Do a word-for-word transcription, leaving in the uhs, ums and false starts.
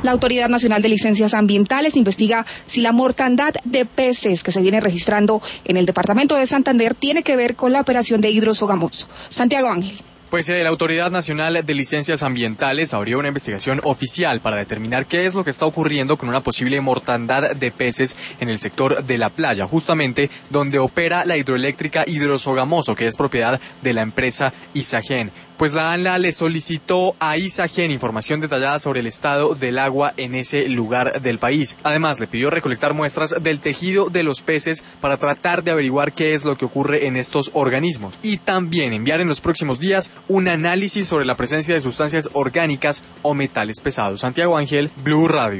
La Autoridad Nacional de Licencias Ambientales investiga si la mortandad de peces que se viene registrando en el departamento de Santander tiene que ver con la operación de hidrosogamoso. Santiago Ángel. Pues eh, la Autoridad Nacional de Licencias Ambientales abrió una investigación oficial para determinar qué es lo que está ocurriendo con una posible mortandad de peces en el sector de la playa, justamente donde opera la hidroeléctrica Hidrosogamoso, que es propiedad de la empresa Isagen. Pues la ANLA le solicitó a Isagen información detallada sobre el estado del agua en ese lugar del país. Además, le pidió recolectar muestras del tejido de los peces para tratar de averiguar qué es lo que ocurre en estos organismos. Y también enviar en los próximos días un análisis sobre la presencia de sustancias orgánicas o metales pesados. Santiago Ángel, Blue Radio.